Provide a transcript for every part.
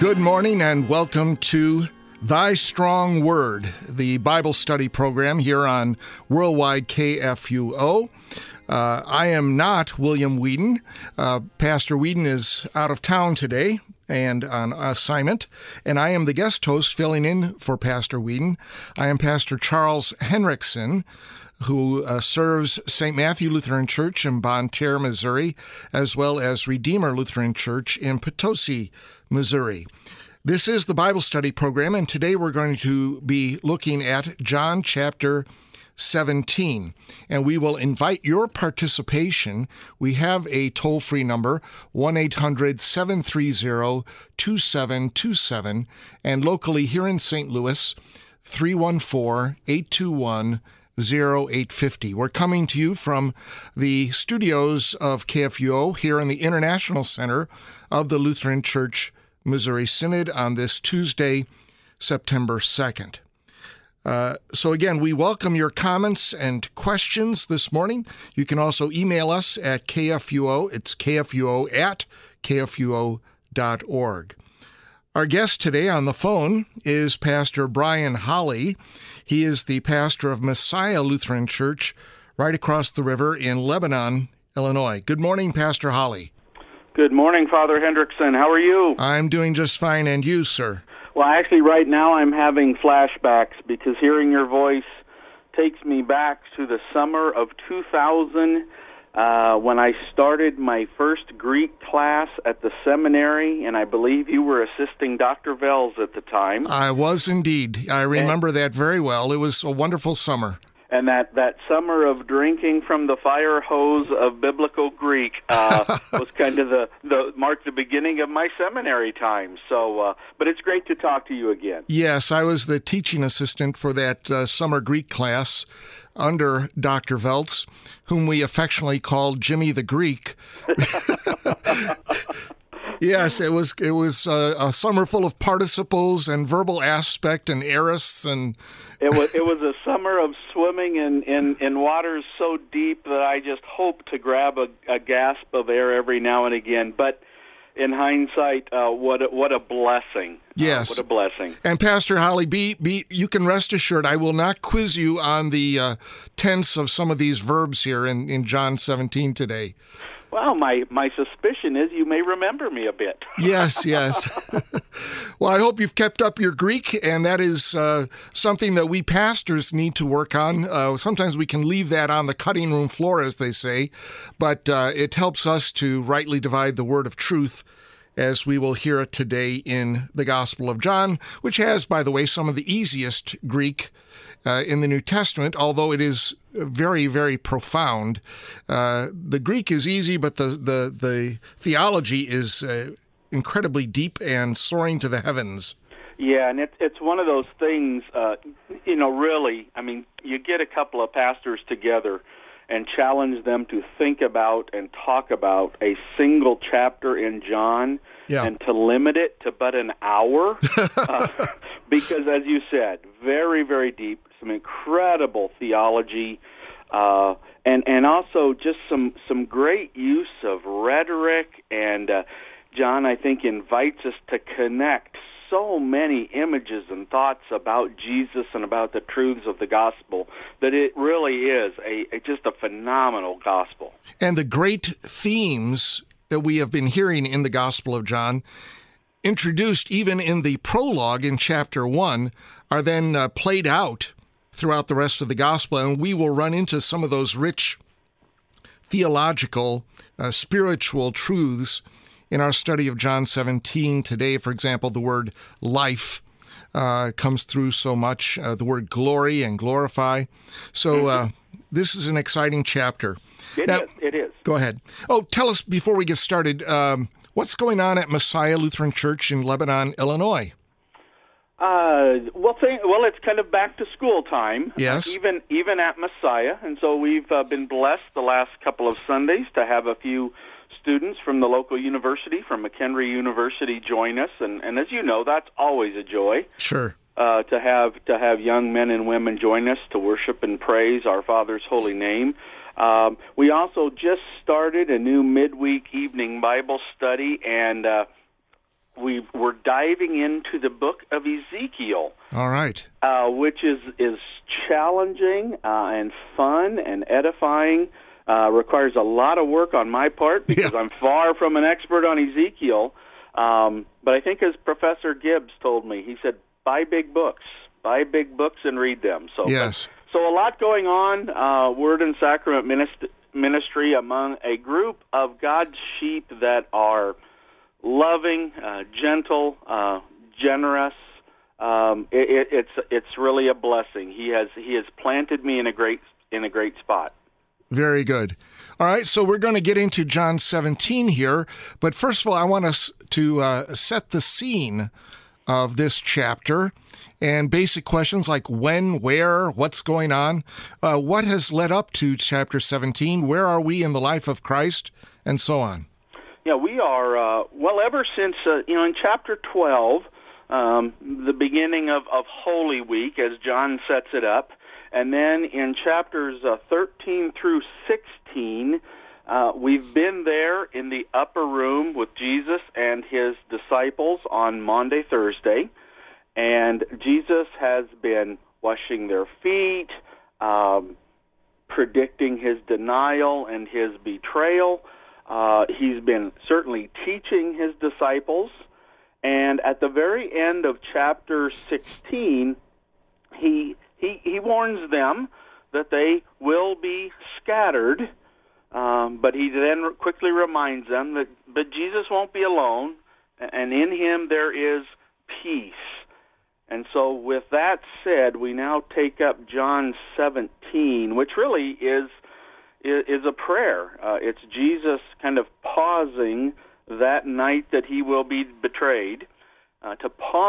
Good morning and welcome to Thy Strong Word, the Bible study program here on Worldwide KFUO. I am not William Whedon. Pastor Whedon is out of town today and on assignment, and I am the guest host filling in for Pastor Whedon. I am Pastor Charles Henriksen, who serves St. Matthew Lutheran Church in Bonne Terre, Missouri, as well as Redeemer Lutheran Church in Potosi, Missouri. This is the Bible study program, and today we're going to be looking at John chapter 17, and we will invite your participation. We have a toll-free number, 1-800-730-2727, and locally here in St. Louis, 314-821-0850. We're coming to you from the studios of KFUO here in the International Center of the Lutheran Church Missouri Synod on this Tuesday, September 2nd. So again, we welcome your comments and questions this morning. You can also email us at KFUO. It's KFUO@kfuo.org. Our guest today on the phone is Pastor Brian Holly. He is the pastor of Messiah Lutheran Church right across the river in Lebanon, Illinois. Good morning, Pastor Holly. Good morning, Father Hendrickson. How are you? I'm doing just fine, and you, sir? Well, actually, right now I'm having flashbacks because hearing your voice takes me back to the summer of 2000 when I started my first Greek class at the seminary, and I believe you were assisting Dr. Vels at the time. I was indeed. I remember that very well. It was a wonderful summer. And that summer of drinking from the fire hose of biblical Greek was kind of marked the beginning of my seminary time. So, but it's great to talk to you again. Yes, I was the teaching assistant for that summer Greek class under Dr. Veltz, whom we affectionately called Jimmy the Greek. Yes, it was a summer full of participles and verbal aspect and aorists and. It was a summer of swimming in waters so deep that I just hoped to grab a gasp of air every now and again. But in hindsight, what a blessing! Yes, what a blessing! And Pastor Holly, you can rest assured I will not quiz you on the tense of some of these verbs here in John 17 today. Well, my suspicion is you may remember me a bit. Yes. Well, I hope you've kept up your Greek, and that is something that we pastors need to work on. Sometimes we can leave that on the cutting room floor, as they say, but it helps us to rightly divide the word of truth, as we will hear it today in the Gospel of John, which has, by the way, some of the easiest Greek in the New Testament, although it is very, very profound. The Greek is easy, but the theology is incredibly deep and soaring to the heavens. Yeah, and it's one of those things, really, I mean, you get a couple of pastors together and challenge them to think about and talk about a single chapter in John, and to limit it to but an hour, because, as you said, very, very deep, some incredible theology, and also just some great use of rhetoric, and John, I think, invites us to connect so many images and thoughts about Jesus and about the truths of the gospel that it really is just a phenomenal gospel. And the great themes that we have been hearing in the Gospel of John, introduced even in the prologue in chapter 1, are then played out throughout the rest of the gospel, and we will run into some of those rich theological, spiritual truths in our study of John 17 today. For example, the word life comes through so much, the word glory and glorify. So this is an exciting chapter. It is. Go ahead. Oh, tell us before we get started, what's going on at Messiah Lutheran Church in Lebanon, Illinois? Well, it's kind of back to school time. Yes. Even at Messiah, and so we've been blessed the last couple of Sundays to have a few students from the local university, from McHenry University, join us, and as you know, that's always a joy. Sure. To have young men and women join us to worship and praise our Father's holy name. We also just started a new midweek evening Bible study, and we're diving into the book of Ezekiel. All right. Which is challenging and fun and edifying. Requires a lot of work on my part because I'm far from an expert on Ezekiel. But I think as Professor Gibbs told me, he said, buy big books and read them. So, yes. So a lot going on, Word and Sacrament ministry among a group of God's sheep that are loving, gentle, generous. It's really a blessing. He has planted me in a great spot. Very good. All right, so we're going to get into John 17 here, but first of all, I want us to set the scene of this chapter and basic questions like when, where, what's going on, what has led up to chapter 17, where are we in the life of Christ, and so on. Yeah, we are, ever since, in chapter 12, the beginning of Holy Week, as John sets it up, and then in chapters 13 through 16, we've been there in the upper room with Jesus and his disciples on Maundy, Thursday, and Jesus has been washing their feet, predicting his denial and his betrayal. He's been certainly teaching his disciples, and at the very end of chapter 16, he warns them that they will be scattered, but he then quickly reminds them that Jesus won't be alone, and in him there is peace. And so with that said, we now take up John 17, which really is a prayer. It's Jesus kind of pausing that night that he will be betrayed, to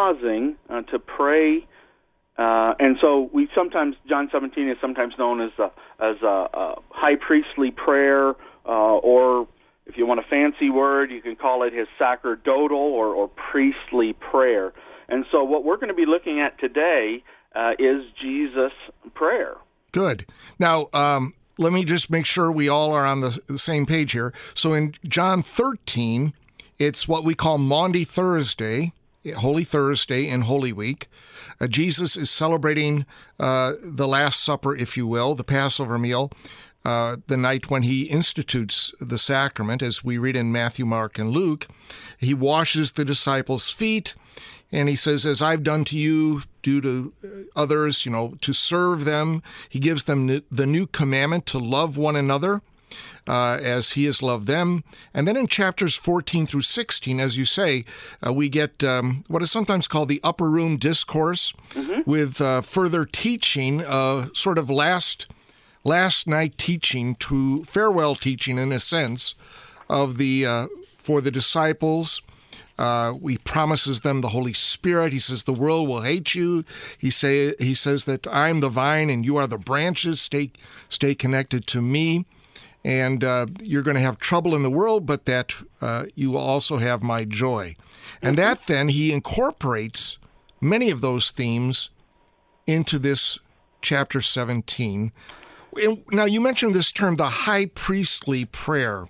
pray. And so John 17 is sometimes known as a high priestly prayer, or if you want a fancy word, you can call it his sacerdotal or priestly prayer. And so what we're going to be looking at today is Jesus' prayer. Good. Now, let me just make sure we all are on the same page here. So in John 13, it's what we call Maundy Thursday, Holy Thursday in Holy Week. Jesus is celebrating the Last Supper, if you will, the Passover meal, the night when he institutes the sacrament, as we read in Matthew, Mark, and Luke. He washes the disciples' feet, and he says, as I've done to you, do to others, to serve them. He gives them the new commandment to love one another as he has loved them. And then in chapters 14 through 16, as you say, we get what is sometimes called the upper room discourse, with further teaching, sort of last night teaching, to farewell teaching in a sense, of for the disciples. He promises them the Holy Spirit. He says the world will hate you. He says that I'm the vine and you are the branches. Stay connected to me. And you're going to have trouble in the world, but that you will also have my joy. And that then he incorporates many of those themes into this chapter 17. Now, you mentioned this term, the high priestly prayer.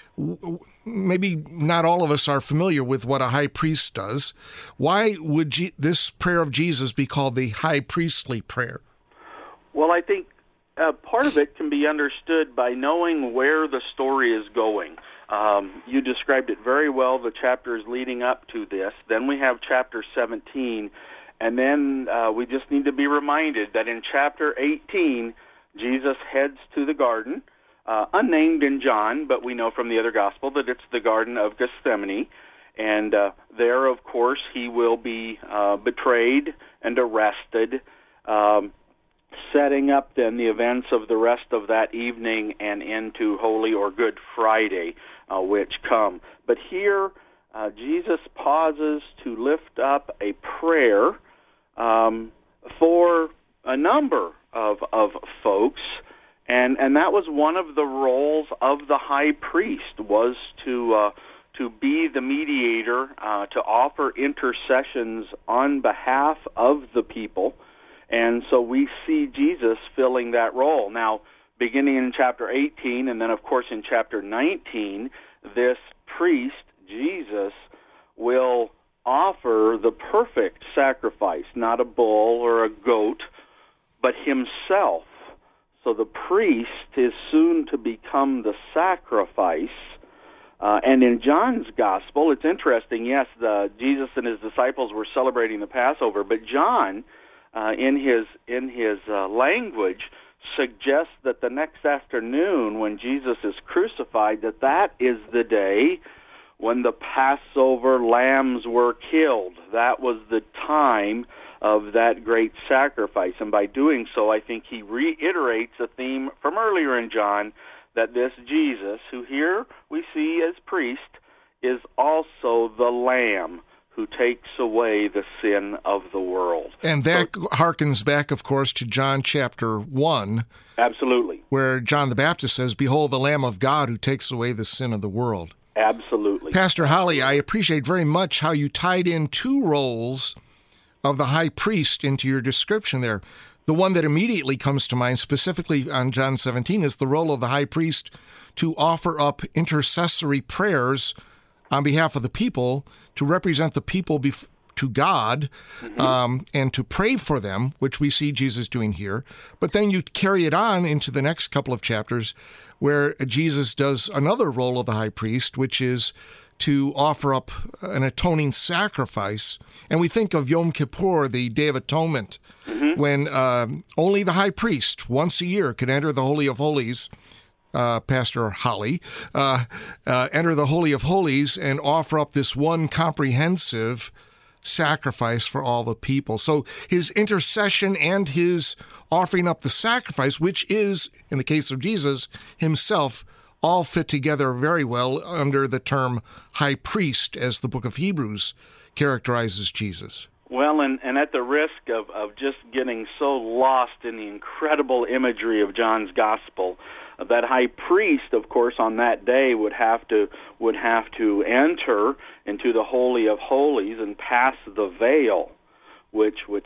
Maybe not all of us are familiar with what a high priest does. Why would this prayer of Jesus be called the high priestly prayer? Well, I think part of it can be understood by knowing where the story is going. You described it very well, the chapters leading up to this. Then we have chapter 17, and then we just need to be reminded that in chapter 18, Jesus heads to the garden, unnamed in John, but we know from the other gospel that it's the Garden of Gethsemane. And there, of course, he will be betrayed and arrested, setting up then the events of the rest of that evening and into Holy or Good Friday, which come. But here, Jesus pauses to lift up a prayer for a number of folks, and that was one of the roles of the high priest, was to be the mediator, to offer intercessions on behalf of the people. And so we see Jesus filling that role. Now, beginning in chapter 18, and then, of course, in chapter 19, this priest, Jesus, will offer the perfect sacrifice, not a bull or a goat, but himself. So the priest is soon to become the sacrifice. And in John's gospel, it's interesting, yes, Jesus and his disciples were celebrating the Passover, but John, in his language, suggests that the next afternoon when Jesus is crucified, that is the day when the Passover lambs were killed. That was the time of that great sacrifice. And by doing so, I think he reiterates a theme from earlier in John, that this Jesus, who here we see as priest, is also the Lamb who takes away the sin of the world. And that harkens back, of course, to John chapter 1. Absolutely. Where John the Baptist says, "Behold the Lamb of God who takes away the sin of the world." Absolutely. Pastor Holly, I appreciate very much how you tied in two roles of the high priest into your description there. The one that immediately comes to mind, specifically on John 17, is the role of the high priest to offer up intercessory prayers on behalf of the people, to represent the people to God, and to pray for them, which we see Jesus doing here. But then you carry it on into the next couple of chapters where Jesus does another role of the high priest, which is to offer up an atoning sacrifice. And we think of Yom Kippur, the Day of Atonement, when only the high priest once a year could enter the Holy of Holies, Pastor Holly, enter the Holy of Holies and offer up this one comprehensive sacrifice for all the people. So his intercession and his offering up the sacrifice, which is, in the case of Jesus himself, all fit together very well under the term high priest, as the book of Hebrews characterizes Jesus. Well, and at the risk of just getting so lost in the incredible imagery of John's gospel, that high priest, of course, on that day would have to enter into the Holy of Holies and pass the veil, which was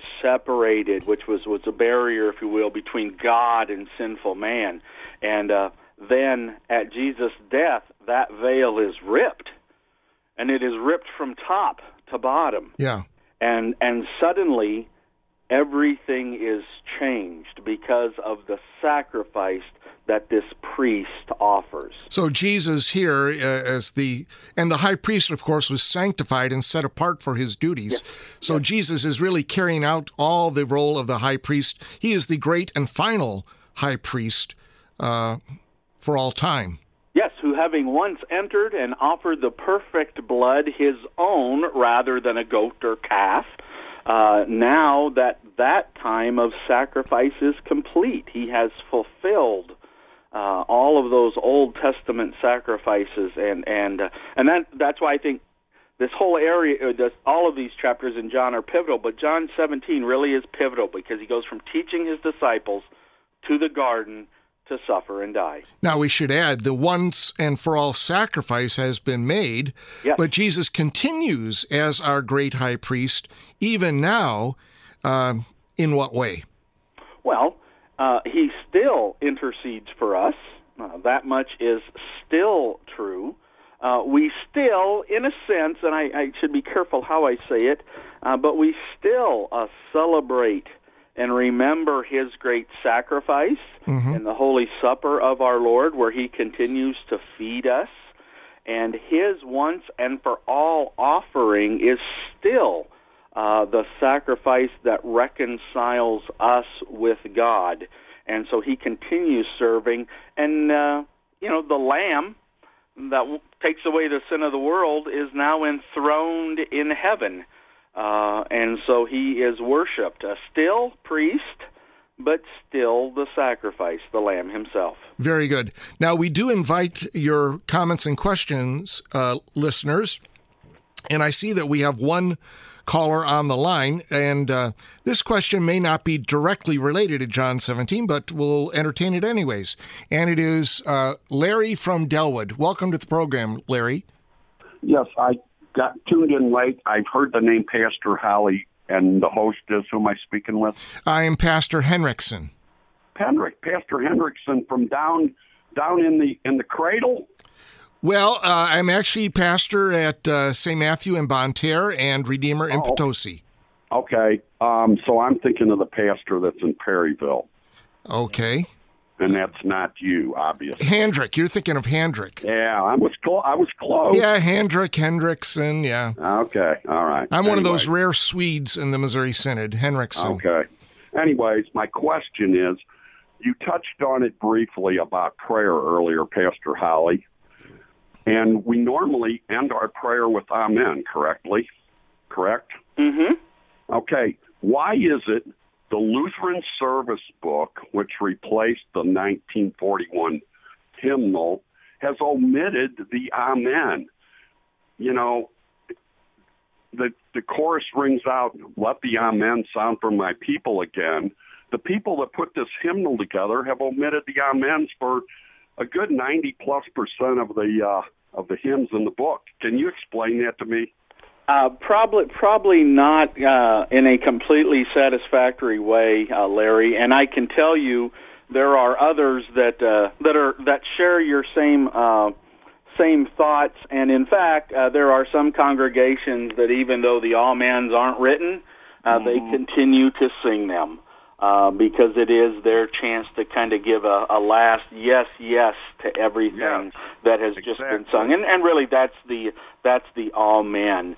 a barrier, if you will, between God and sinful man. And then at Jesus' death, that veil is ripped, and it is ripped from top to bottom. Yeah. And suddenly everything is changed because of the sacrifice that this priest offers. So Jesus here, and the high priest, of course, was sanctified and set apart for his duties. Yes. So yes. Jesus is really carrying out all the role of the high priest. He is the great and final high priest for all time. Yes, who having once entered and offered the perfect blood, his own, rather than a goat or calf, now that time of sacrifice is complete. He has fulfilled all of those Old Testament sacrifices, and that's why I think this whole area, all of these chapters in John are pivotal, but John 17 really is pivotal because he goes from teaching his disciples to the garden to suffer and die. Now, we should add, the once and for all sacrifice has been made, yes. But Jesus continues as our great high priest, even now. In what way? Well, he still intercedes for us. That much is still true. We still, in a sense, and I should be careful how I say it, but we still celebrate and remember his great sacrifice in the Holy Supper of our Lord, where he continues to feed us. And his once and for all offering is still the sacrifice that reconciles us with God. And so he continues serving. And, the Lamb that takes away the sin of the world is now enthroned in heaven. And so he is worshipped, a still priest, but still the sacrifice, the Lamb himself. Very good. Now, we do invite your comments and questions, listeners, and I see that we have one caller on the line, and this question may not be directly related to John 17, but we'll entertain it anyways. And it is Larry from Delwood. Welcome to the program, Larry. Yes, I got tuned in late. I've heard the name Pastor Holly, and the host is, who am I speaking with? I am Pastor Henriksen. Pastor Henriksen from down in the cradle? Well, I'm actually pastor at St. Matthew in Bonne Terre and Redeemer in Potosi. Okay. So I'm thinking of the pastor that's in Perryville. Okay. And that's not you, obviously. Hendrick. You're thinking of Hendrick. Yeah, I was close. Yeah, Hendrickson, yeah. Okay, all right. I'm one of those rare Swedes in the Missouri Synod, Henriksen. Okay. Anyways, my question is, you touched on it briefly about prayer earlier, Pastor Holly, and we normally end our prayer with Amen, correct? Mm-hmm. Okay. Why is it the Lutheran Service Book, which replaced the 1941 hymnal, has omitted the Amen? You know, the chorus rings out, "Let the Amen sound from my people again." The people that put this hymnal together have omitted the Amens for a good 90+% of the hymns in the book. Can you explain that to me? Probably not in a completely satisfactory way, Larry. And I can tell you there are others that share your same thoughts. And in fact, there are some congregations that even though the Amens aren't written, they continue to sing them. Because it is their chance to kind of give a last yes to everything that has just been sung, and really that's the Amen.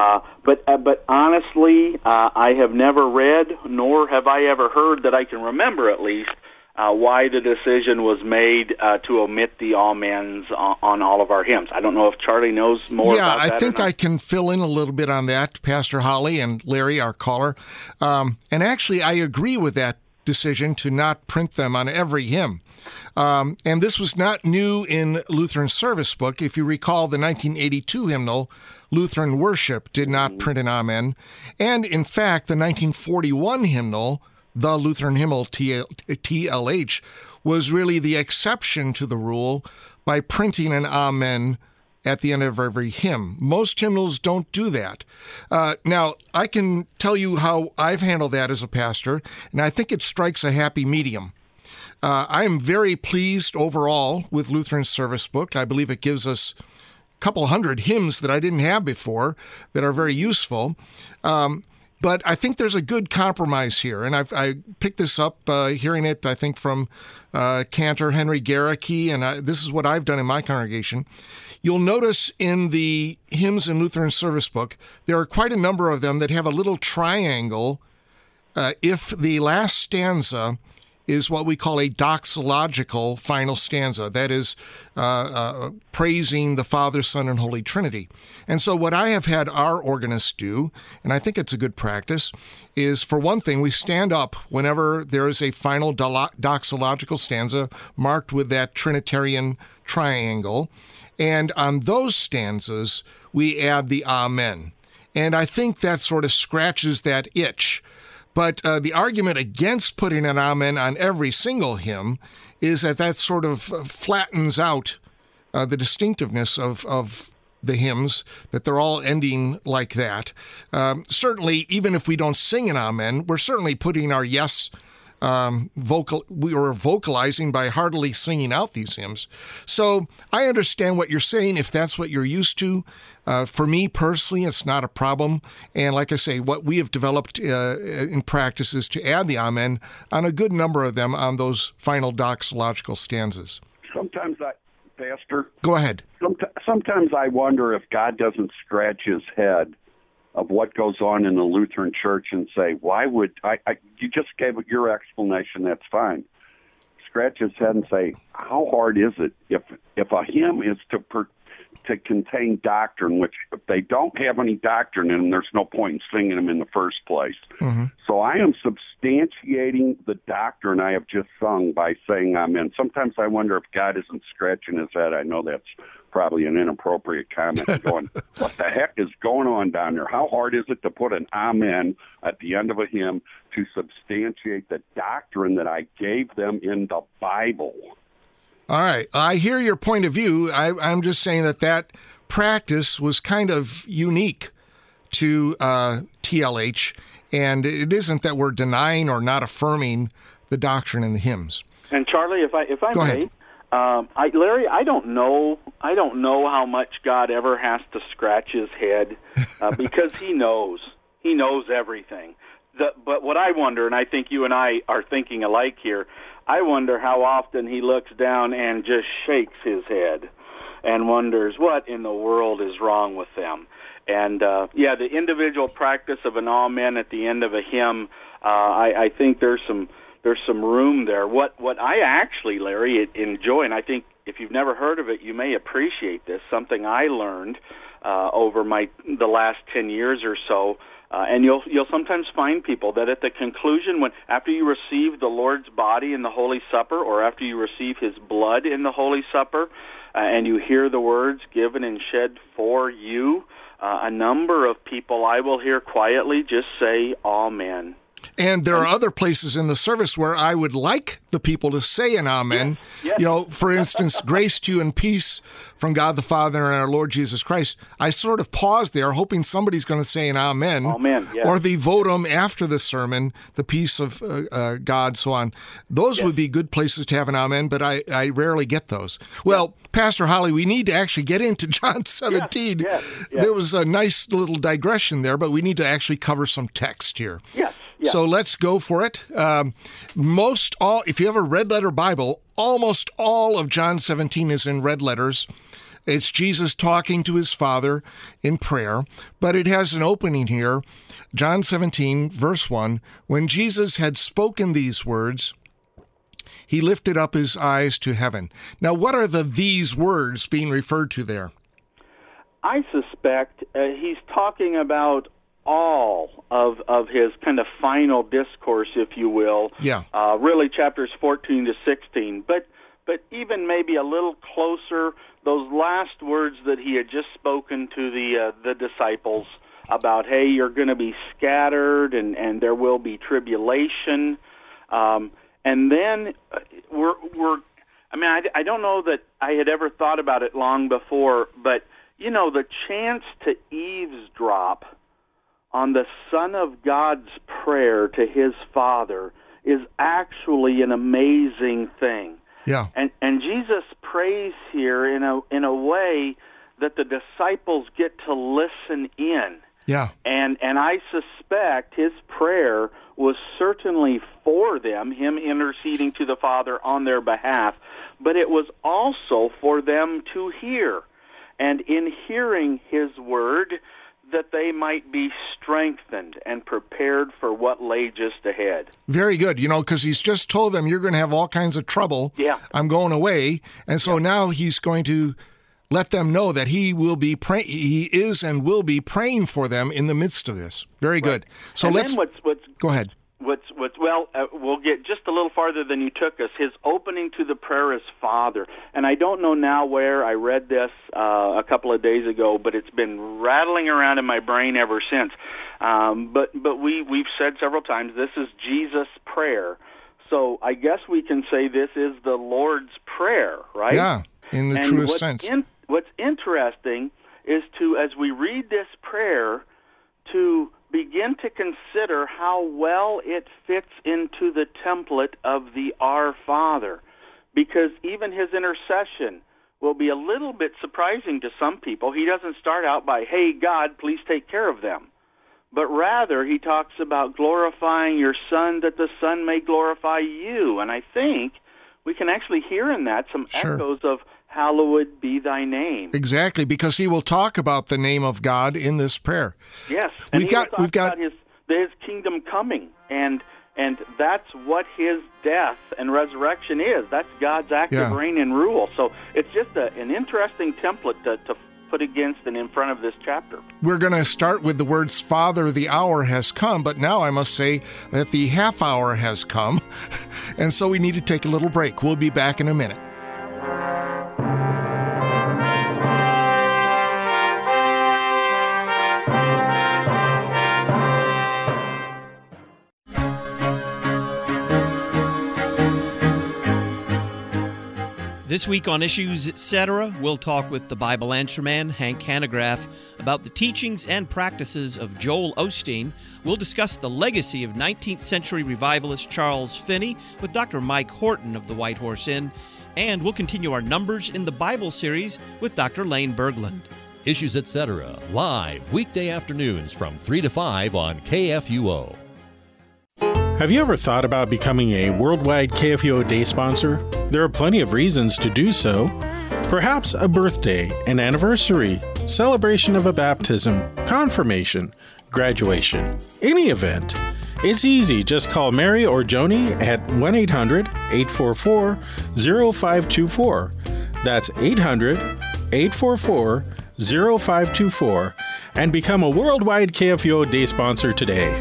But honestly, I have never read, nor have I ever heard that I can remember at least, why the decision was made to omit the Amens on all of our hymns. I don't know if Charlie knows more about that. Yeah, I think I can fill in a little bit on that, Pastor Holly and Larry, our caller. And actually, I agree with that decision to not print them on every hymn. And this was not new in Lutheran Service Book. If you recall, the 1982 hymnal, Lutheran Worship, did not print an Amen. And in fact, the 1941 hymnal, the Lutheran Hymnal, TLH, was really the exception to the rule by printing an Amen at the end of every hymn. Most hymnals don't do that. Now, I can tell you how I've handled that as a pastor, and I think it strikes a happy medium. I am very pleased overall with Lutheran Service Book. I believe it gives us a couple hundred hymns that I didn't have before that are very useful. But I think there's a good compromise here, and I picked this up hearing it, I think, from Cantor Henry Garricky, and this is what I've done in my congregation. You'll notice in the hymns in Lutheran Service Book, there are quite a number of them that have a little triangle if the last stanza is what we call a doxological final stanza. That is praising the Father, Son, and Holy Trinity. And so what I have had our organists do, and I think it's a good practice, is for one thing, we stand up whenever there is a final doxological stanza marked with that Trinitarian triangle. And on those stanzas, we add the Amen. And I think that sort of scratches that itch. But the argument against putting an Amen on every single hymn is that sort of flattens out the distinctiveness of the hymns, that they're all ending like that. Certainly, even if we don't sing an Amen, we're certainly putting our yes we were vocalizing by heartily singing out these hymns. So I understand what you're saying if that's what you're used to. For me personally, it's not a problem. And like I say, what we have developed in practice is to add the Amen on a good number of them on those final doxological stanzas. Sometimes Pastor? Go ahead. Sometimes I wonder if God doesn't scratch his head of what goes on in the Lutheran Church and say, why would you just gave your explanation, that's fine. Scratch his head and say, how hard is it if a hymn is to contain doctrine, which if they don't have any doctrine in them, there's no point in singing them in the first place. Mm-hmm. So I am substantiating the doctrine I have just sung by saying Amen. Sometimes I wonder if God isn't scratching his head. I know that's probably an inappropriate comment, going, what the heck is going on down there? How hard is it to put an Amen at the end of a hymn to substantiate the doctrine that I gave them in the Bible? All right. I hear your point of view. I'm just saying that practice was kind of unique to TLH, and it isn't that we're denying or not affirming the doctrine in the hymns. And Charlie, if I Go may, ahead. Larry, I don't know how much God ever has to scratch his head because he knows everything. But what I wonder, and I think you and I are thinking alike here, I wonder how often he looks down and just shakes his head and wonders what in the world is wrong with them. And the individual practice of an amen at the end of a hymn, I think there's some room there. What I actually, Larry, enjoy, and I think if you've never heard of it, you may appreciate this. Something I learned over the last 10 years or so, and you'll sometimes find people that at the conclusion, after you receive the Lord's body in the Holy Supper, or after you receive His blood in the Holy Supper, and you hear the words "given and shed for you," a number of people I will hear quietly just say "Amen." And there are other places in the service where I would like the people to say an amen. Yes. You know, for instance, grace to you and peace from God the Father and our Lord Jesus Christ. I sort of pause there, hoping somebody's going to say an amen. Amen, yes. Or the votum after the sermon, the peace of God, so on. Those would be good places to have an amen, but I rarely get those. Well, Pastor Holly, we need to actually get into John 17. Yes. There was a nice little digression there, but we need to actually cover some text here. Yes. So let's go for it. If you have a red letter Bible, almost all of John 17 is in red letters. It's Jesus talking to his Father in prayer, but it has an opening here. John 17, verse 1, when Jesus had spoken these words, he lifted up his eyes to heaven. Now, what are these words being referred to there? I suspect he's talking about all of his kind of final discourse, if you will. Yeah. Really chapters 14 to 16. But even maybe a little closer, those last words that he had just spoken to the disciples about, hey, you're going to be scattered and there will be tribulation. And then I don't know that I had ever thought about it long before, but, the chance to eavesdrop on the Son of God's prayer to his Father is actually an amazing thing. Yeah. And Jesus prays here in a way that the disciples get to listen in. Yeah. And I suspect his prayer was certainly for them, him interceding to the Father on their behalf, but it was also for them to hear. And in hearing his word, that they might be strengthened and prepared for what lay just ahead. Very good, because he's just told them, you're going to have all kinds of trouble. Yeah. I'm going away. And so now he's going to let them know that he is and will be praying for them in the midst of this. Very good. So and let's then go ahead. We'll get just a little farther than you took us. His opening to the prayer is Father. And I don't know now where I read this a couple of days ago, but it's been rattling around in my brain ever since. But we've said several times this is Jesus' prayer. So I guess we can say this is the Lord's Prayer, right? Yeah, in the truest sense. What's interesting is as we read this prayer, to begin to consider how well it fits into the template of the Our Father, because even his intercession will be a little bit surprising to some people. He doesn't start out by, hey, God, please take care of them. But rather, he talks about glorifying your Son, that the Son may glorify you. And I think we can actually hear in that some echoes of hallowed be thy name. Exactly, because he will talk about the name of God in this prayer. Yes, and we've got about his kingdom coming, and that's what his death and resurrection is. That's God's active reign and rule. So it's just an interesting template to put against and in front of this chapter. We're going to start with the words, Father, the hour has come, but now I must say that the half hour has come, and so we need to take a little break. We'll be back in a minute. This week on Issues Etc., we'll talk with the Bible Answer Man, Hank Hanegraaff, about the teachings and practices of Joel Osteen. We'll discuss the legacy of 19th century revivalist Charles Finney with Dr. Mike Horton of the White Horse Inn. And we'll continue our Numbers in the Bible series with Dr. Lane Berglund. Issues Etc. live weekday afternoons from 3 to 5 on KFUO. Have you ever thought about becoming a worldwide KFUO Day sponsor? There are plenty of reasons to do so. Perhaps a birthday, an anniversary, celebration of a baptism, confirmation, graduation, any event. It's easy. Just call Mary or Joni at 1-800-844-0524. That's 800-844-0524 and become a worldwide KFUO Day sponsor today.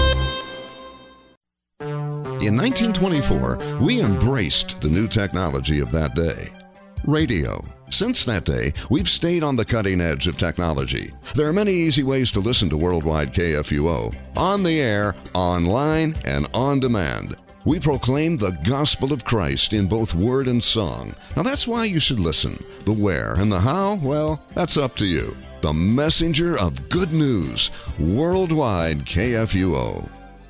In 1924, we embraced the new technology of that day, radio. Since that day, we've stayed on the cutting edge of technology. There are many easy ways to listen to Worldwide KFUO. On the air, online, and on demand. We proclaim the gospel of Christ in both word and song. Now that's why you should listen. The where and the how, well, that's up to you. The messenger of good news, Worldwide KFUO.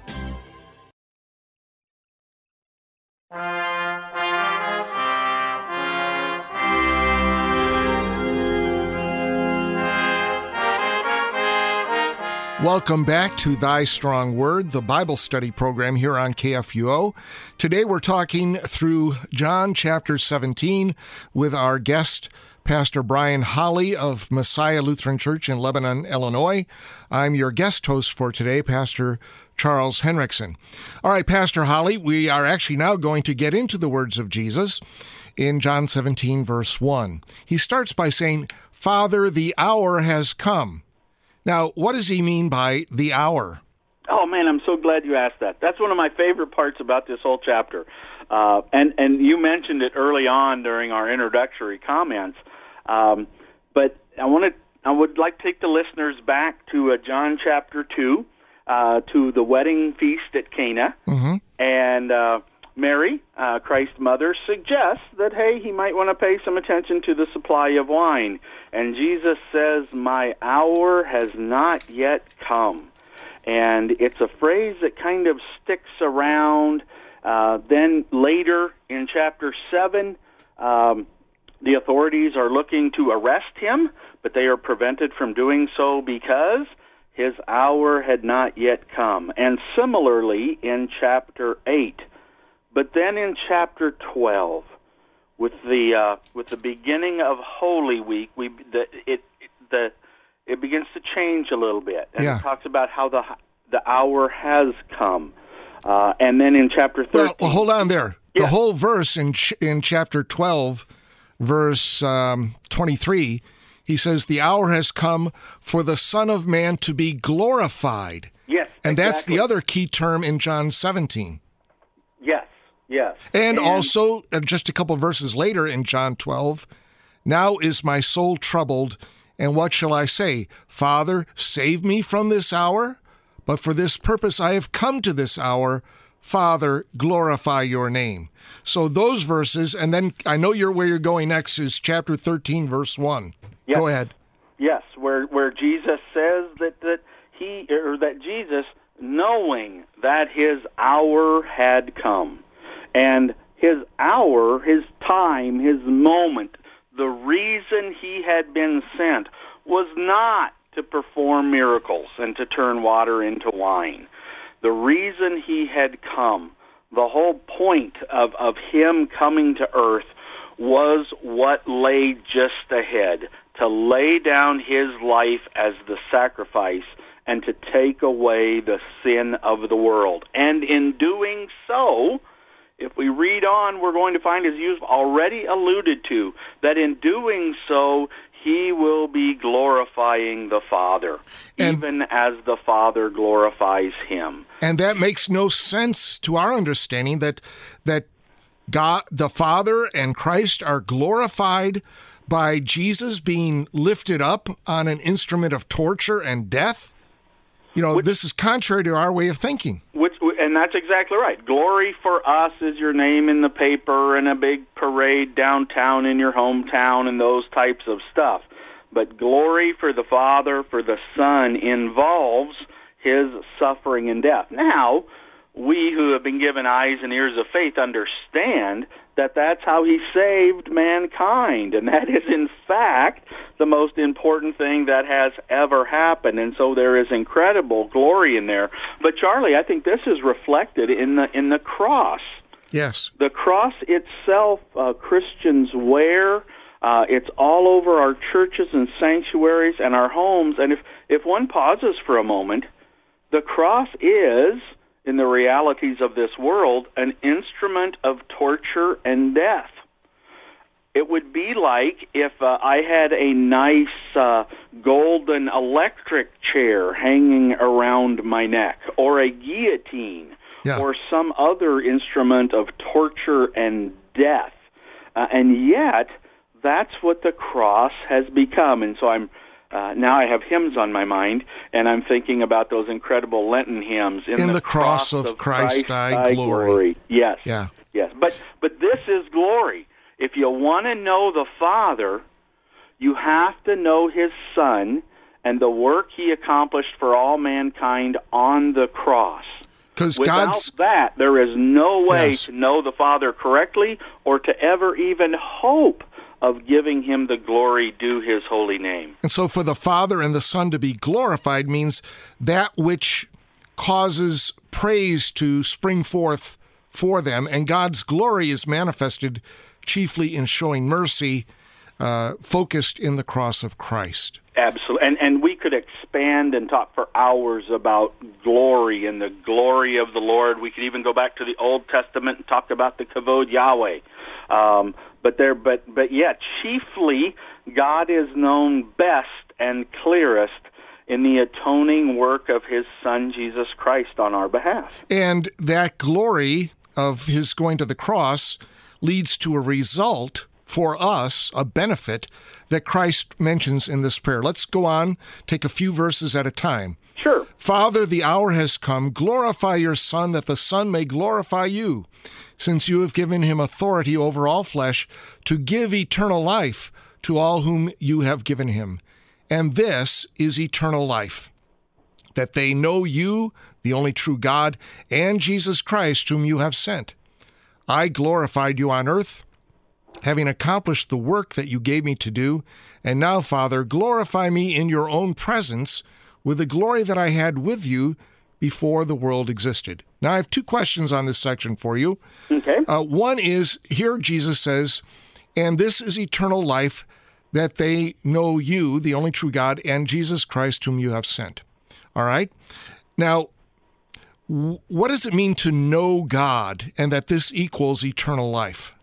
Welcome back to Thy Strong Word, the Bible study program here on KFUO. Today we're talking through John chapter 17 with our guest, Pastor Brian Holly of Messiah Lutheran Church in Lebanon, Illinois. I'm your guest host for today, Pastor Charles Henriksen. All right, Pastor Holly, we are actually now going to get into the words of Jesus in John 17, verse 1. He starts by saying, "Father, the hour has come." Now, what does he mean by the hour? Oh, man, I'm so glad you asked that. That's one of my favorite parts about this whole chapter. And you mentioned it early on during our introductory comments. But I would like to take the listeners back to John chapter 2, to the wedding feast at Cana. Mm-hmm. And Mary, Christ's mother, suggests that, hey, he might want to pay some attention to the supply of wine. And Jesus says, "My hour has not yet come." And it's a phrase that kind of sticks around. Then later in chapter 7, the authorities are looking to arrest him, but they are prevented from doing so because his hour had not yet come. And similarly in chapter 8. But then in chapter 12, with the beginning of Holy Week, it begins to change a little bit, and it talks about how the hour has come. And then in chapter 13, well, hold on there. The whole verse in chapter 12, verse 23, he says, "The hour has come for the Son of Man to be glorified." Yes, and that's the other key term in John 17. Yes. And also, just a couple verses later in John 12, "Now is my soul troubled, and what shall I say? Father, save me from this hour? But for this purpose I have come to this hour. Father, glorify your name." So those verses, and then I know where you're going next is chapter 13, verse 1. Yes. Go ahead. Yes, where Jesus says that Jesus, knowing that his hour had come, and his hour, his time, his moment, the reason he had been sent was not to perform miracles and to turn water into wine. The reason he had come, the whole point of him coming to earth was what lay just ahead, to lay down his life as the sacrifice and to take away the sin of the world. And in doing so, if we read on, we're going to find, as you've already alluded to, that in doing so, he will be glorifying the Father, even as the Father glorifies him. And that makes no sense to our understanding that God, the Father and Christ are glorified by Jesus being lifted up on an instrument of torture and death. This is contrary to our way of thinking. And that's exactly right. Glory for us is your name in the paper and a big parade downtown in your hometown and those types of stuff. But glory for the Father, for the Son, involves his suffering and death. Now, we who have been given eyes and ears of faith understand that that's how he saved mankind. And that is, in fact, the most important thing that has ever happened. And so there is incredible glory in there. But, Charlie, I think this is reflected in the cross. Yes. The cross itself, Christians wear. It's all over our churches and sanctuaries and our homes. And if one pauses for a moment, the cross is, in the realities of this world, an instrument of torture and death. It would be like if I had a nice golden electric chair hanging around my neck, or a guillotine, or some other instrument of torture and death. And yet, that's what the cross has become. And so now I have hymns on my mind, and I'm thinking about those incredible Lenten hymns. In the cross of Christ I glory. Yes. Yeah. Yes. But this is glory. If you want to know the Father, you have to know His Son and the work He accomplished for all mankind on the cross. Without that, there is no way to know the Father correctly or to ever even hope of giving Him the glory due His holy name. And so for the Father and the Son to be glorified means that which causes praise to spring forth for them, and God's glory is manifested chiefly in showing mercy, focused in the cross of Christ. Absolutely. And we could expand and talk for hours about glory and the glory of the Lord. We could even go back to the Old Testament and talk about the Kavod Yahweh. But yet, chiefly, God is known best and clearest in the atoning work of His Son, Jesus Christ, on our behalf. And that glory of His going to the cross leads to a result for us, a benefit that Christ mentions in this prayer. Let's go on, take a few verses at a time. Sure. Father, the hour has come. Glorify your Son, that the Son may glorify you, since you have given Him authority over all flesh to give eternal life to all whom you have given Him. And this is eternal life, that they know you, the only true God, and Jesus Christ, whom you have sent. I glorified you on earth, having accomplished the work that you gave me to do. And now, Father, glorify me in your own presence with the glory that I had with you before the world existed. Now, I have two questions on this section for you. Okay. One is, here Jesus says, and this is eternal life, that they know you, the only true God, and Jesus Christ, whom you have sent. All right? Now, what does it mean to know God and that this equals eternal life?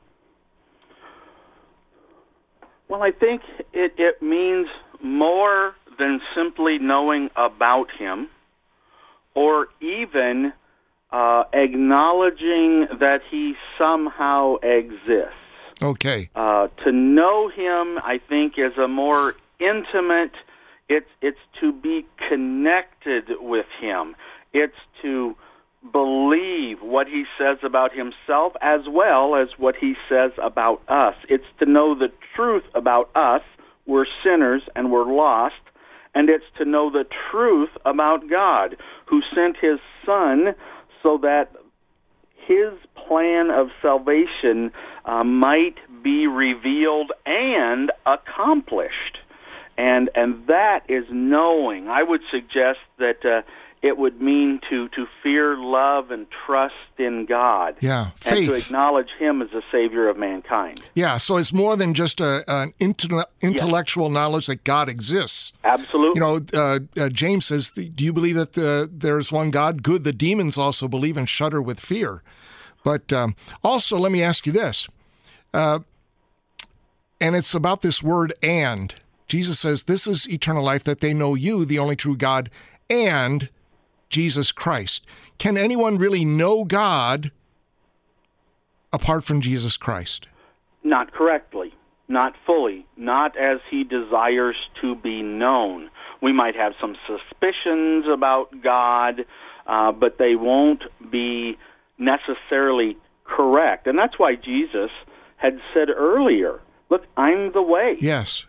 Well, I think it means more than simply knowing about Him, or even acknowledging that He somehow exists. Okay. To know Him, I think, is a more intimate. It's to be connected with Him. It's to believe what He says about Himself as well as what He says about us. It's to know the truth about us. We're sinners and we're lost. And it's to know the truth about God, who sent His Son so that His plan of salvation might be revealed and accomplished. And that is knowing. I would suggest that it would mean to fear, love, and trust in God. Yeah, faith. And to acknowledge Him as the Savior of mankind. Yeah, so it's more than just an intellectual knowledge that God exists. Absolutely. You know, James says, do you believe that there's one God? Good, the demons also believe and shudder with fear. But also, let me ask you this, and it's about this word and. Jesus says, this is eternal life, that they know you, the only true God, and Jesus Christ. Can anyone really know God apart from Jesus Christ? Not correctly, not fully, not as He desires to be known. We might have some suspicions about God, but they won't be necessarily correct. And that's why Jesus had said earlier, look, I'm the way. Yes.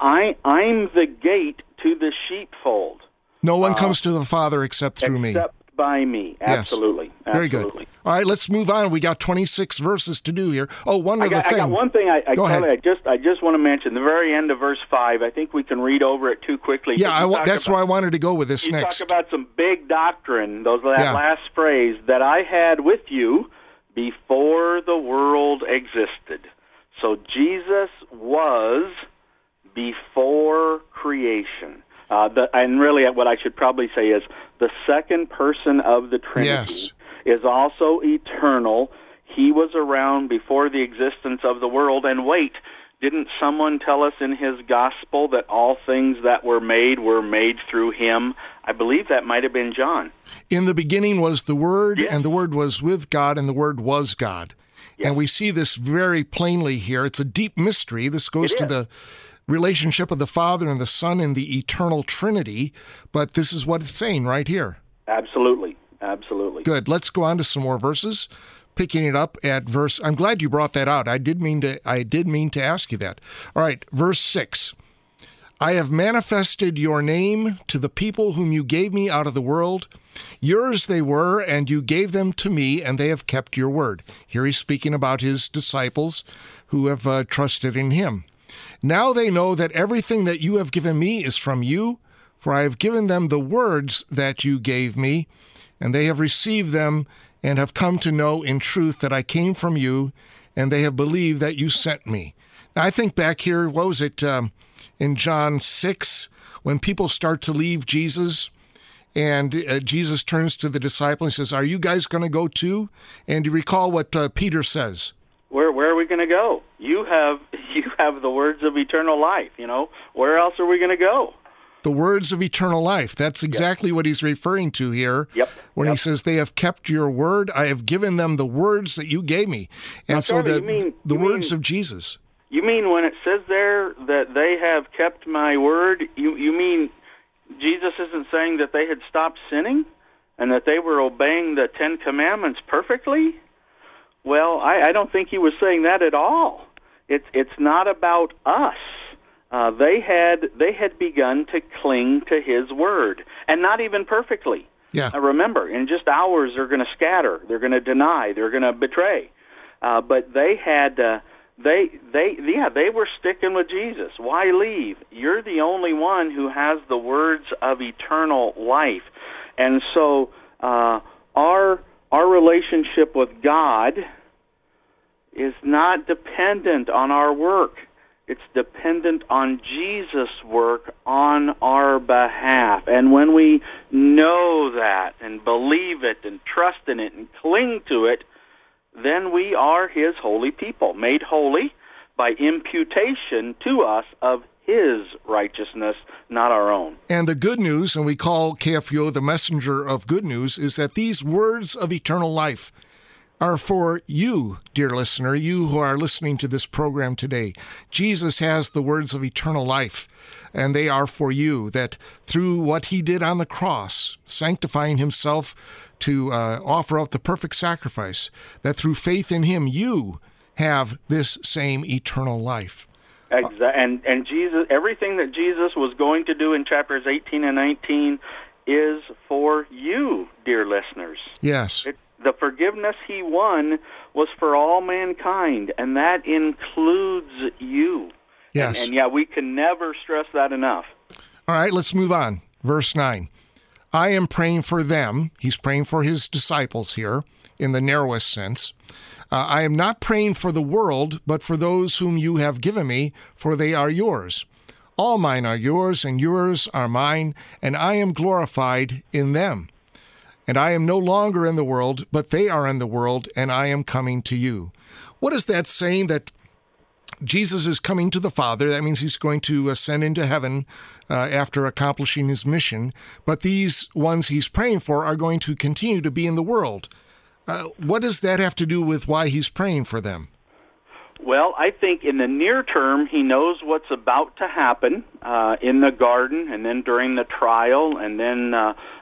I'm the gate to the sheepfold. No one comes to the Father except through me. Except by me. Absolutely. Yes. Very Absolutely. good. All right, let's move on. We got 26 verses to do here. Oh, one other thing. I got one thing. Go ahead. I just want to mention the very end of verse 5. I think we can read over it too quickly. Yeah, that's where I wanted to go with this next. You talk about some big doctrine, that last phrase, that I had with you before the world existed. So Jesus was before creation. And really what I should probably say is the second person of the Trinity is also eternal. He was around before the existence of the world. And wait, didn't someone tell us in his gospel that all things that were made through him? I believe that might have been John. In the beginning was the Word, and the Word was with God, and the Word was God. Yes. And we see this very plainly here. It's a deep mystery. This goes to the relationship of the Father and the Son in the eternal Trinity, but this is what it's saying right here. Absolutely. Good. Let's go on to some more verses. Picking it up at verse, I'm glad you brought that out. I did mean to ask you that. All right, verse 6. I have manifested your name to the people whom you gave me out of the world. Yours they were, and you gave them to me, and they have kept your word. Here he's speaking about his disciples who have trusted in him. Now they know that everything that you have given me is from you, for I have given them the words that you gave me, and they have received them and have come to know in truth that I came from you, and they have believed that you sent me. Now, I think back here, what was it, in John 6, when people start to leave Jesus, and Jesus turns to the disciple and says, are you guys going to go too? And you recall what Peter says. Where are we going to go? You have the words of eternal life, Where else are we going to go? The words of eternal life. That's exactly what he's referring to here. When he says, they have kept your word. I have given them the words that you gave me. And now, so the words of Jesus. You mean when it says there that they have kept my word, you mean Jesus isn't saying that they had stopped sinning and that they were obeying the Ten Commandments perfectly? Well, I don't think he was saying that at all. It's not about us. They had begun to cling to his word, and not even perfectly. Remember, in just hours they're going to scatter, they're going to deny, they're going to betray. But they had they were sticking with Jesus. Why leave? You're the only one who has the words of eternal life, and so our relationship with God is not dependent on our work. It's dependent on Jesus' work on our behalf. And when we know that and believe it and trust in it and cling to it, then we are his holy people, made holy by imputation to us of his righteousness, not our own. And the good news, and we call KFUO the messenger of good news, is that these words of eternal life are for you, dear listener, you who are listening to this program today. Jesus has the words of eternal life, and they are for you, that through what he did on the cross, sanctifying himself to offer up the perfect sacrifice, that through faith in him, you have this same eternal life. And Jesus, everything that Jesus was going to do in chapters 18 and 19 is for you, dear listeners. Yes. The forgiveness he won was for all mankind, and that includes you. Yes. And we can never stress that enough. All right, let's move on. Verse 9. I am praying for them. He's praying for his disciples here in the narrowest sense. I am not praying for the world, but for those whom you have given me, for they are yours. All mine are yours, and yours are mine, and I am glorified in them. And I am no longer in the world, but they are in the world, and I am coming to you. What is that saying? That Jesus is coming to the Father. That means he's going to ascend into heaven after accomplishing his mission. But these ones he's praying for are going to continue to be in the world. What does that have to do with why he's praying for them? Well, I think in the near term, he knows what's about to happen in the garden, and then during the trial, and then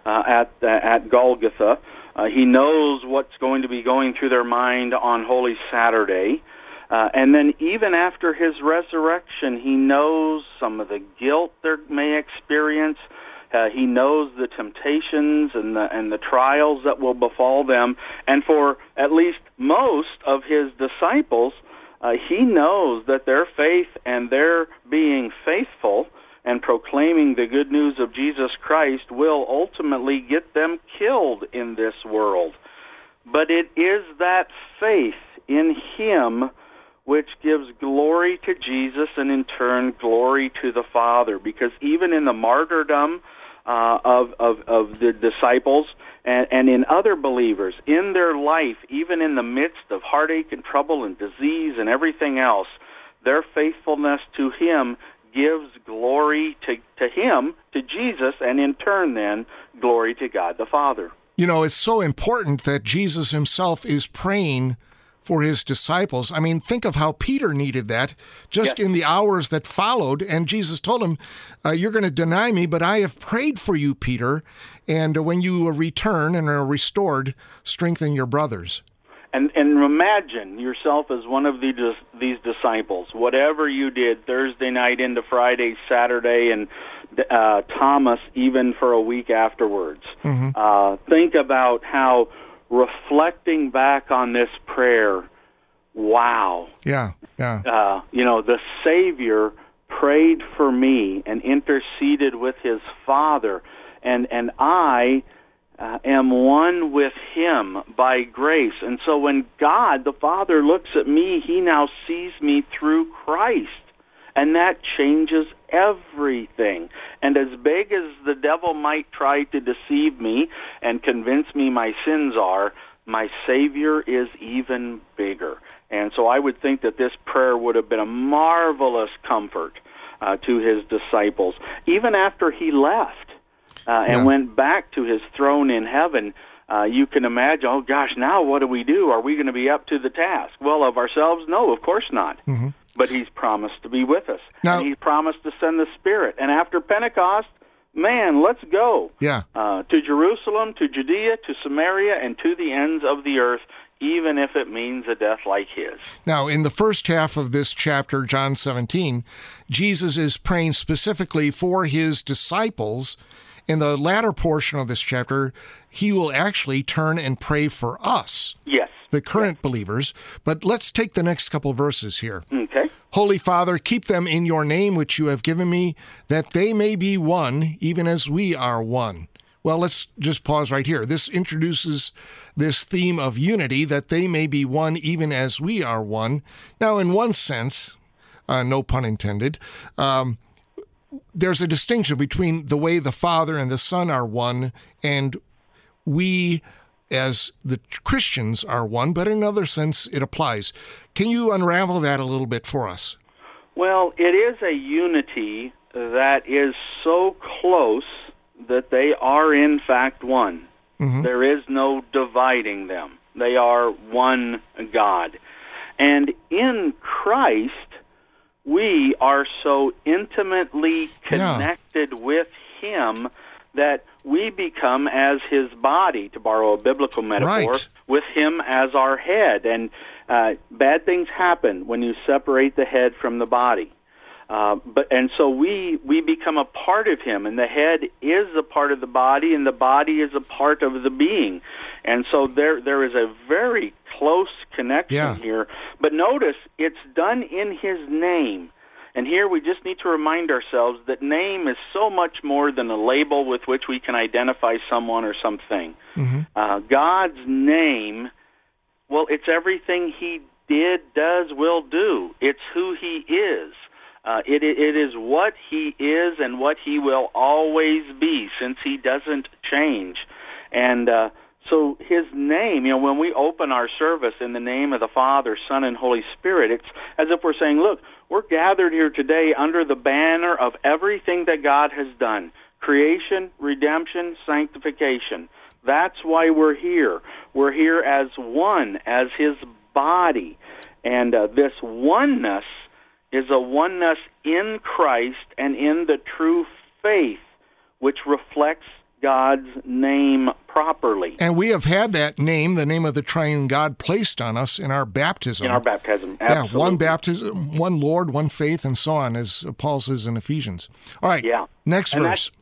at Golgotha. He knows what's going to be going through their mind on Holy Saturday. And then even after his resurrection, he knows some of the guilt they may experience. He knows the temptations and the trials that will befall them. And for at least most of his disciples, he knows that their faith and their being faithful and proclaiming the good news of Jesus Christ will ultimately get them killed in this world. But it is that faith in him which gives glory to Jesus and in turn glory to the Father. Because even in the martyrdom of the disciples and in other believers, in their life, even in the midst of heartache and trouble and disease and everything else, their faithfulness to him gives glory to him, to Jesus, and in turn then glory to God the Father. You know, it's so important that Jesus himself is praying for his disciples. I mean, think of how Peter needed that just in the hours that followed. And Jesus told him, you're going to deny me, but I have prayed for you, Peter. And when you return and are restored, strengthen your brothers. And imagine yourself as one of these disciples. Whatever you did Thursday night into Friday, Saturday, and Thomas even for a week afterwards. Think about how reflecting back on this prayer, wow. Yeah. The Savior prayed for me and interceded with his Father, and I am one with him by grace. And so when God, the Father, looks at me, he now sees me through Christ. And that changes everything. And as big as the devil might try to deceive me and convince me my sins are, my Savior is even bigger. And so I would think that this prayer would have been a marvelous comfort to his disciples. Even after he left and went back to his throne in heaven, you can imagine, oh gosh, now what do we do? Are we going to be up to the task? Well, of ourselves? No, of course not. But he's promised to be with us. Now, and he's promised to send the Spirit. And after Pentecost, man, let's go to Jerusalem, to Judea, to Samaria, and to the ends of the earth, even if it means a death like his. Now, in the first half of this chapter, John 17, Jesus is praying specifically for his disciples. In the latter portion of this chapter, he will actually turn and pray for us. Yes. The current believers. But let's take the next couple verses here. Okay. Holy Father, keep them in your name which you have given me, that they may be one, even as we are one. Well, let's just pause right here. This introduces this theme of unity, that they may be one, even as we are one. Now, in one sense, no pun intended, there's a distinction between the way the Father and the Son are one, and we as the Christians are one, but in another sense it applies. Can you unravel that a little bit for us? Well, it is a unity that is so close that they are in fact one. There is no dividing them. They are one God. And in Christ, we are so intimately connected with him that we become as his body, to borrow a biblical metaphor, with him as our head. And bad things happen when you separate the head from the body. So we become a part of him, and the head is a part of the body, and the body is a part of the being. And so there is a very close connection here. But notice, it's done in his name. And here we just need to remind ourselves that name is so much more than a label with which we can identify someone or something. God's name, well, it's everything he did, does, will do. It's who he is. It is what he is and what he will always be, since he doesn't change. And so his name, when we open our service in the name of the Father, Son, and Holy Spirit, it's as if we're saying, look, we're gathered here today under the banner of everything that God has done: creation, redemption, sanctification. That's why we're here. We're here as one, as his body. And this oneness is a oneness in Christ and in the true faith, which reflects God's name properly. And we have had that name, the name of the triune God, placed on us in our baptism. In our baptism, absolutely. Yeah, one baptism, one Lord, one faith, and so on, as Paul says in Ephesians. All right, next verse.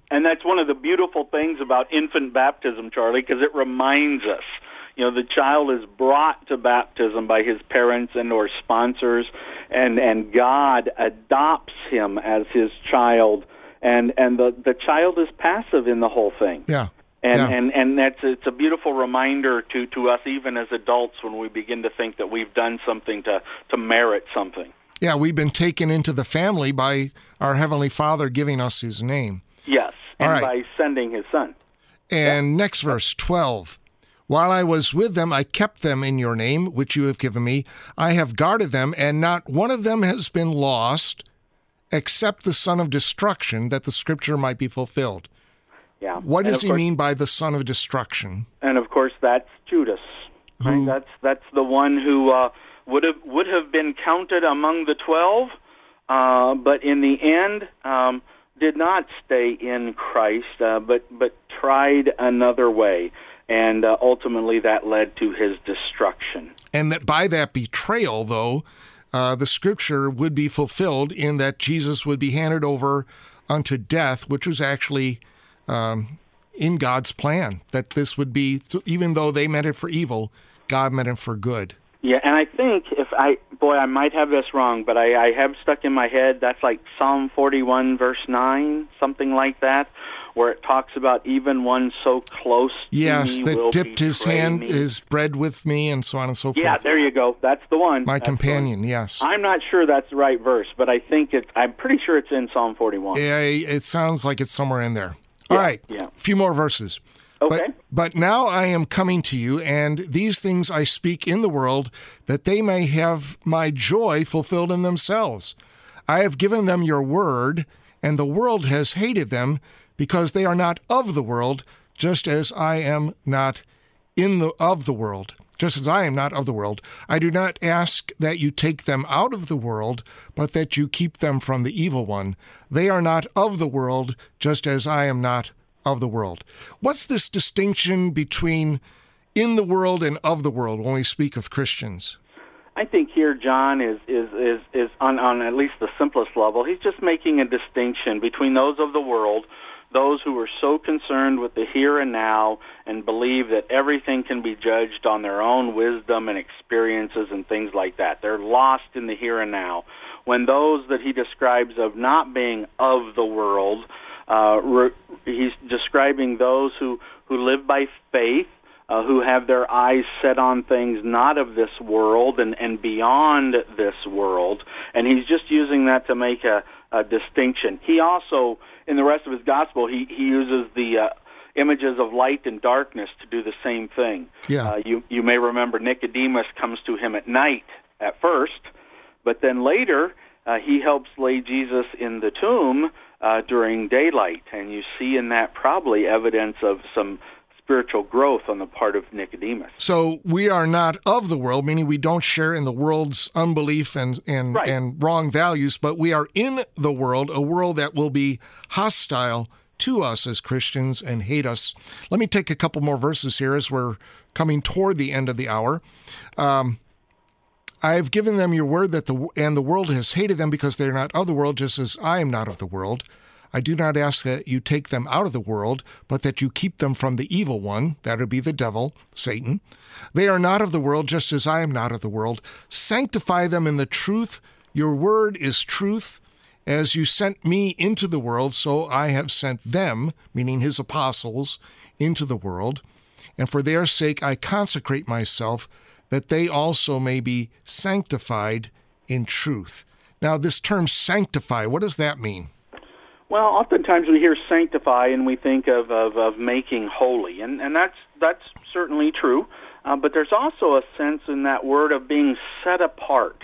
And that's one of the beautiful things about infant baptism, Charlie, because it reminds us, the child is brought to baptism by his parents and or sponsors, and God adopts him as his child, and the child is passive in the whole thing. Yeah. And it's a beautiful reminder to us, even as adults, when we begin to think that we've done something to merit something. Yeah, we've been taken into the family by our Heavenly Father giving us His name. Yes, and right. by sending His Son. And next verse, 12. While I was with them, I kept them in your name, which you have given me. I have guarded them, and not one of them has been lost, except the son of destruction, that the scripture might be fulfilled. Yeah. What does he mean by the son of destruction? And of course, that's Judas. Right? That's the one who would have been counted among the 12, but in the end did not stay in Christ, but tried another way, and ultimately that led to his destruction. And that by that betrayal, though, the scripture would be fulfilled in that Jesus would be handed over unto death, which was actually in God's plan, that this would be, even though they meant it for evil, God meant it for good. Yeah, and I think I might have this wrong, but I have stuck in my head, that's like Psalm 41, verse 9, something like that, where it talks about even one so close to me that dipped his hand, his bread with me, and so on and so forth. Yeah, there you go. That's the one. My companion, yes. I'm not sure that's the right verse, but I'm pretty sure it's in Psalm 41. Yeah, it sounds like it's somewhere in there. All right, a few more verses. Okay. But now I am coming to you, and these things I speak in the world, that they may have my joy fulfilled in themselves. I have given them your word, and the world has hated them, because they are not of the world, just as I am not of the world. Just as I am not of the world. I do not ask that you take them out of the world, but that you keep them from the evil one. They are not of the world, just as I am not of the world. What's this distinction between in the world and of the world when we speak of Christians? I think here John is on at least the simplest level. He's just making a distinction between those of the world, those who are so concerned with the here and now and believe that everything can be judged on their own wisdom and experiences and things like that. They're lost in the here and now. When those that he describes of not being of the world, he's describing those who live by faith, who have their eyes set on things not of this world and beyond this world. And he's just using that to make a distinction. He also, in the rest of his gospel, he uses the images of light and darkness to do the same thing. Yeah. You may remember Nicodemus comes to him at night at first, but then later he helps lay Jesus in the tomb during daylight, and you see in that probably evidence of some spiritual growth on the part of Nicodemus. So we are not of the world, meaning we don't share in the world's unbelief and wrong values, but we are in the world, a world that will be hostile to us as Christians and hate us. Let me take a couple more verses here as we're coming toward the end of the hour. I have given them your word and the world has hated them because they are not of the world, just as I am not of the world. I do not ask that you take them out of the world, but that you keep them from the evil one. That would be the devil, Satan. They are not of the world, just as I am not of the world. Sanctify them in the truth. Your word is truth. As you sent me into the world, so I have sent them, meaning his apostles, into the world. And for their sake I consecrate myself, that they also may be sanctified in truth. Now, this term sanctify, what does that mean? Well, oftentimes we hear sanctify and we think of making holy, and that's certainly true. But there's also a sense in that word of being set apart,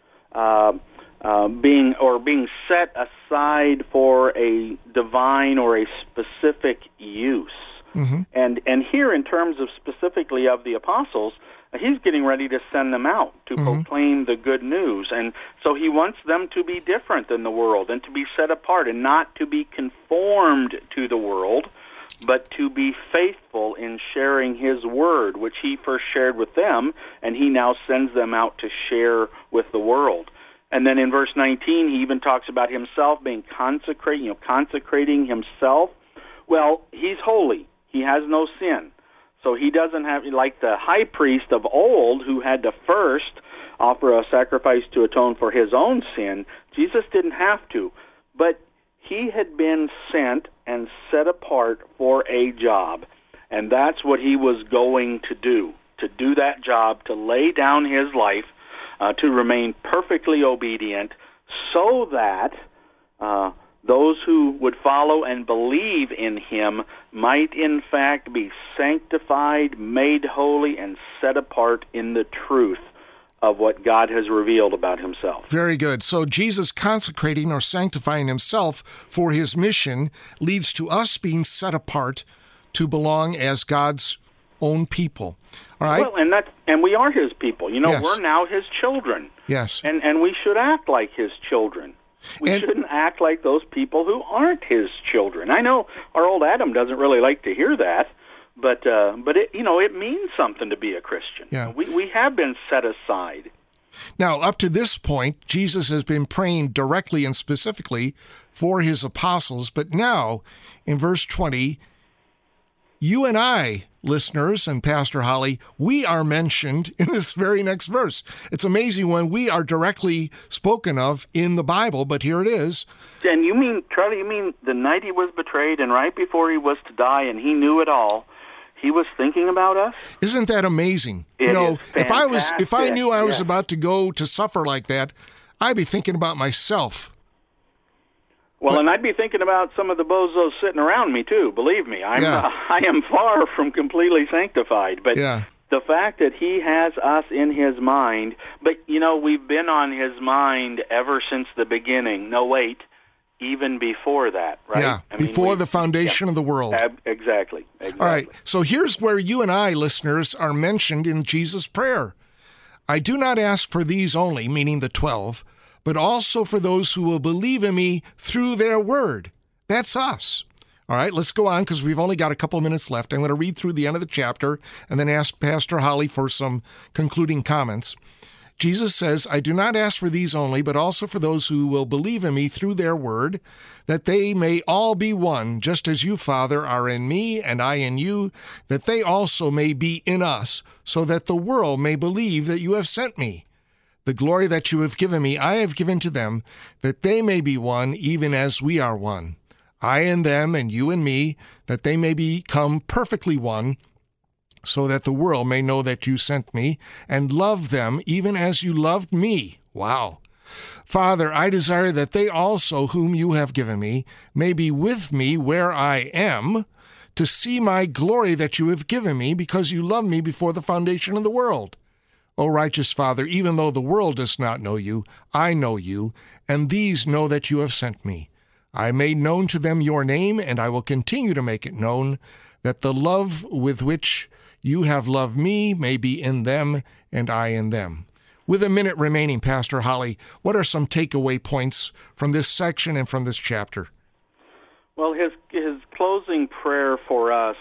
being set aside for a divine or a specific use. Mm-hmm. And here, in terms of specifically of the apostles, he's getting ready to send them out to proclaim the good news. And so he wants them to be different than the world and to be set apart and not to be conformed to the world, but to be faithful in sharing his word, which he first shared with them, and he now sends them out to share with the world. And then in verse 19, he even talks about himself being consecrating himself Well, he's holy. He has no sin. So he doesn't have, like the high priest of old who had to first offer a sacrifice to atone for his own sin, Jesus didn't have to. But he had been sent and set apart for a job. And that's what he was going to do that job, to lay down his life, to remain perfectly obedient, so that those who would follow and believe in him might in fact be sanctified, made holy, and set apart in the truth of what God has revealed about himself. Very good. So Jesus consecrating or sanctifying himself for his mission leads to us being set apart to belong as God's own people. All right? Well, and we are his people. Yes. We're now his children. Yes. And we should act like his children. We shouldn't act like those people who aren't his children. I know our old Adam doesn't really like to hear that, but it, it means something to be a Christian. Yeah. We have been set aside. Now, up to this point, Jesus has been praying directly and specifically for his apostles, but now, in verse 20, you and I, listeners, and Pastor Holly, we are mentioned in this very next verse. It's amazing when we are directly spoken of in the Bible, but here it is. And Charlie, you mean the night he was betrayed and right before he was to die and he knew it all, he was thinking about us? Isn't that amazing? It is if I knew I was yeah. about to go to suffer like that, I'd be thinking about myself. Well, and I'd be thinking about some of the bozos sitting around me, too. Believe me, I am far from completely sanctified. But the fact that he has us in his mind, but, we've been on his mind ever since the beginning. No, wait, even before that, right? Yeah, before the foundation of the world. Exactly. All right, so here's where you and I, listeners, are mentioned in Jesus' prayer. I do not ask for these only, meaning the 12, but also for those who will believe in me through their word. That's us. All right, let's go on because we've only got a couple minutes left. I'm going to read through the end of the chapter and then ask Pastor Holly for some concluding comments. Jesus says, I do not ask for these only, but also for those who will believe in me through their word, that they may all be one, just as you, Father, are in me and I in you, that they also may be in us, so that the world may believe that you have sent me. The glory that you have given me, I have given to them, that they may be one, even as we are one. I and them, and you and me, that they may become perfectly one, so that the world may know that you sent me, and love them even as you loved me. Wow. Father, I desire that they also, whom you have given me, may be with me where I am, to see my glory that you have given me, because you loved me before the foundation of the world. O righteous Father, even though the world does not know you, I know you, and these know that you have sent me. I made known to them your name, and I will continue to make it known, that the love with which you have loved me may be in them, and I in them. With a minute remaining, Pastor Holly, what are some takeaway points from this section and from this chapter? Well, his closing prayer for us,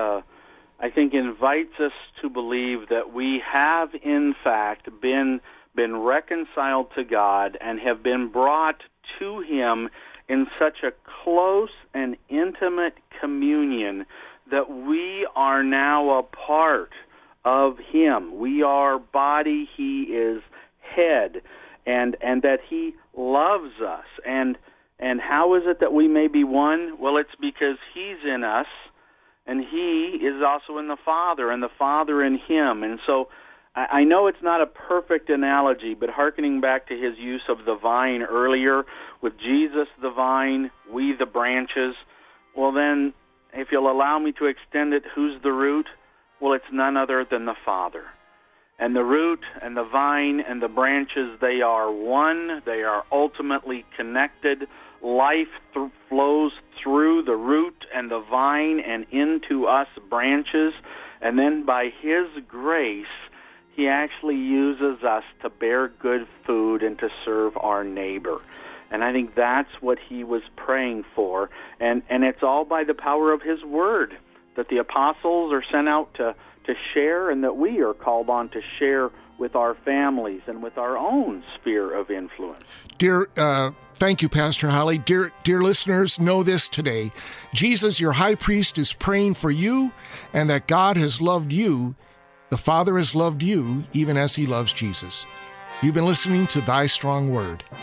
I think, invites us to believe that we have, in fact, been reconciled to God and have been brought to him in such a close and intimate communion that we are now a part of him. We are body, he is head, and that he loves us. And how is it that we may be one? Well, it's because he's in us, and he is also in the Father, and the Father in him. And so I know it's not a perfect analogy, but hearkening back to his use of the vine earlier, with Jesus the vine, we the branches, well then, if you'll allow me to extend it, who's the root? Well, it's none other than the Father. And the root and the vine and the branches, they are one. They are ultimately connected. Life flows through the root and the vine and into us branches. And then by his grace, he actually uses us to bear good food and to serve our neighbor. And I think that's what he was praying for. And it's all by the power of his word that the apostles are sent out to share, and that we are called on to share with our families and with our own sphere of influence. Thank you, Pastor Holly. Dear listeners, know this today. Jesus, your high priest, is praying for you, and that God has loved you. The Father has loved you, even as he loves Jesus. You've been listening to Thy Strong Word.